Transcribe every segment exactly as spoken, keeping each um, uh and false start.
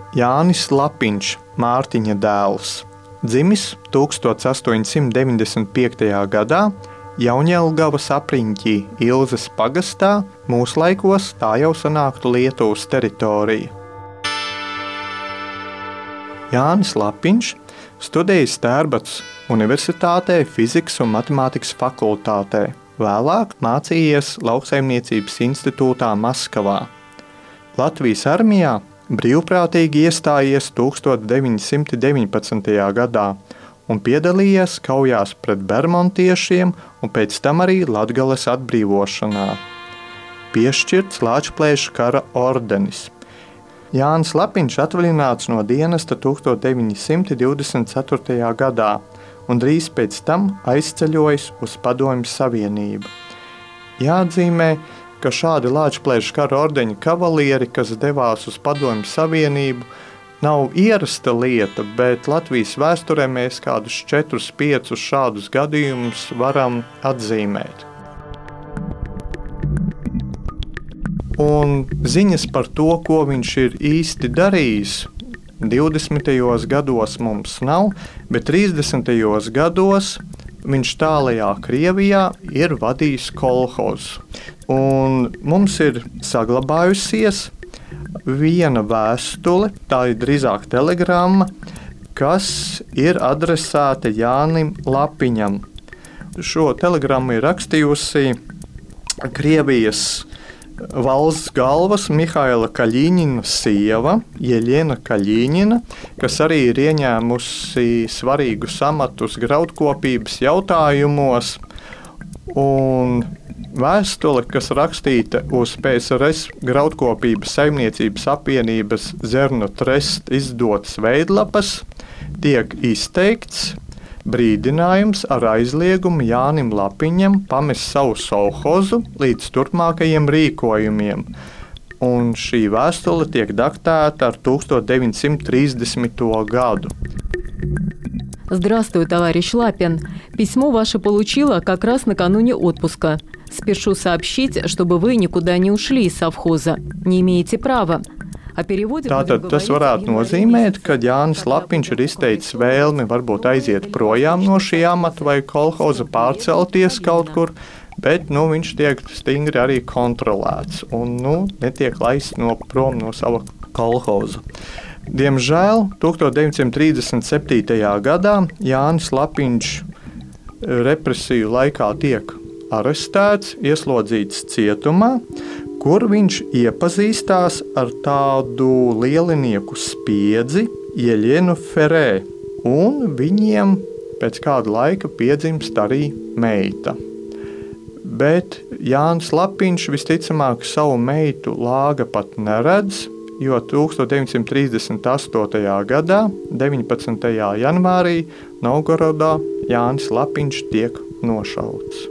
Jānis Lapiņš, Mārtiņa dēls, dzimis tūkstoš astoņi simti deviņdesmit piektajā gadā Jaunjelgavas apriņķī Ilzes pagastā, mūslaikos tā jau sanāktu Lietuvas teritorija. Jānis Lapiņš studējis Tērbatas universitātē fizikas un matemātikas fakultātē, vēlāk mācījies Lauksaimniecības institūtā Maskavā. Latvijas armijā brīvprātīgi iestājies tūkstoš deviņi simti deviņpadsmitajā gadā un piedalījies kaujās pret bermontiešiem un pēc tam arī Latgales atbrīvošanā. Piešķirts Lāčplēša kara ordenis. Jānis Lapiņš atvaļināts no dienesta tūkstoš deviņi simti divdesmit ceturtajā gadā un drīz pēc tam aizceļojis uz Padomju Savienību. Jāatzīmē, ka šādi Lāčplēša kara ordeņa kavalieri, kas devās uz Padomju Savienību, nav ierasta lieta, bet Latvijas vēsturē mēs kādus četrus, piecus šādus gadījumus varam atzīmēt. Un ziņas par to, ko viņš ir īsti darījis, divdesmitajos gados mums nav, bet trīsdesmitajos gados viņš tālajā Krievijā ir vadījis kolhozu. Un mums ir saglabājusies viena vēstule, tā ir drīzāk telegramma, kas ir adresēta Jānim Lapiņam. Šo telegrammu ir rakstījusi Krievijas valsts galvas Mihaila Kaļiņina sieva, Jeļena Kaļiņina, kas arī ir ieņēmusi svarīgus amatus graudkopības jautājumos. Un vēstule, kas rakstīta uz P S R S graudkopības saimniecības apvienības Zernu trest izdotas veidlapas, tiek izteikts brīdinājums ar aizliegumu Jānim Lapiņam pamest savu sovhozu līdz turpmākajiem rīkojumiem. Un šī vēstule tiek datēta ar тысяча девятьсот тридцатом gadu. Здравствуй, товарищ Лапин. Письмо ваше получила как раз накануне отпуска. Спешу сообщить, чтобы вы никуда не ушли из совхоза. Не имеете права. Tātad tas varētu nozīmēt, ka Jānis Lapiņš ir izteicis vēlmi varbūt aiziet projām no šī amata vai kolhoza, pārcelties kaut kur, bet nu, viņš tiek stingri arī kontrolēts un nu, netiek laists no prom no sava kolhoza. Diemžēl tūkstoš deviņsimt trīsdesmit septītajā gadā Jānis Lapiņš represiju laikā tiek arestēts, ieslodzīts cietumā, kur viņš iepazīstās ar tādu lielinieku spiedzi Jeļenu Ferē, un viņiem pēc kāda laika piedzimst arī meita. Bet Jānis Lapiņš visticamāk savu meitu Lāga pat neredz, jo tūkstoš deviņsimt trīsdesmit astotajā gadā, deviņpadsmitajā janvārī, Novgorodā Jānis Lapiņš tiek nošauts.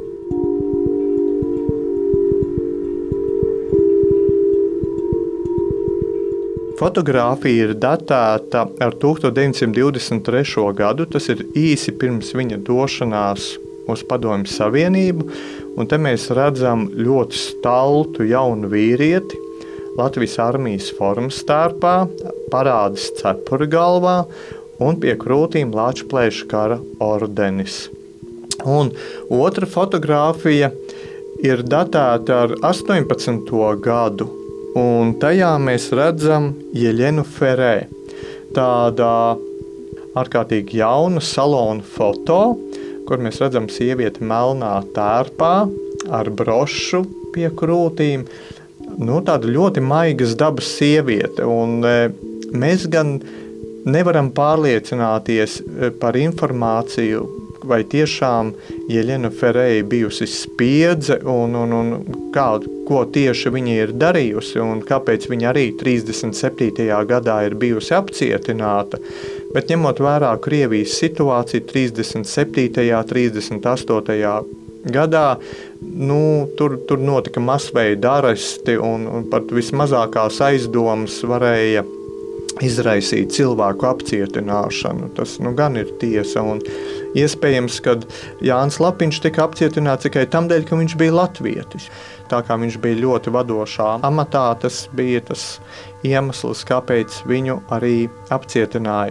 Fotogrāfija ir datēta ar tūkstoš deviņsimt divdesmit trešo gadu, tas ir īsi pirms viņa došanās uz Padomju Savienību, un te mēs redzam ļoti staltu jaunu vīrieti, Latvijas armijas formas stērpā, parādas cepuri galvā un pie krūtīm Lāčplēša kara ordenis. Un otra fotogrāfija ir datēta ar astoņpadsmito gadu, un tajā mēs redzam Jeļenu Ferē, tādā ārkārtīgi jauna salona foto, kur mēs redzam sievieti melnā tērpā ar brošu pie krūtīm. Nu, tāda ļoti maigas dabas sieviete, un mēs gan nevaram pārliecināties par informāciju, vai tiešām Jeļena Ferē bijusi spiedze un, un, un kā, ko tieši viņa ir darījusi un kāpēc viņa arī trīsdesmit septītajā gadā ir bijusi apcietināta. Bet ņemot vērā Krievijas situāciju trīsdesmit septītajā, trīsdesmit astotajā gadā, nu, tur, tur notika masveida aresti un, un pat vismazākās aizdomas varēja izraisīt cilvēku apcietināšanu. Tas nu gan ir tiesa, un iespējams, ka Jānis Lapiņš tika apcietināts tikai tamdēļ, ka viņš bija latvietis. Tā kā viņš bija ļoti vadošā amatā, tas bija tas iemesls, kāpēc viņu arī apcietināja.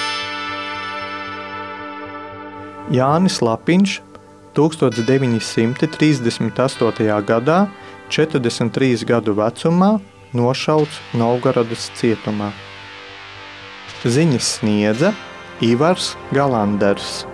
Jānis Lapiņš tūkstoš deviņi simti trīsdesmit astotajā gadā, četrdesmit trīs gadu vecumā, nošauts Novgorodas cietumā. Ziņas sniedza Ivars Galanders.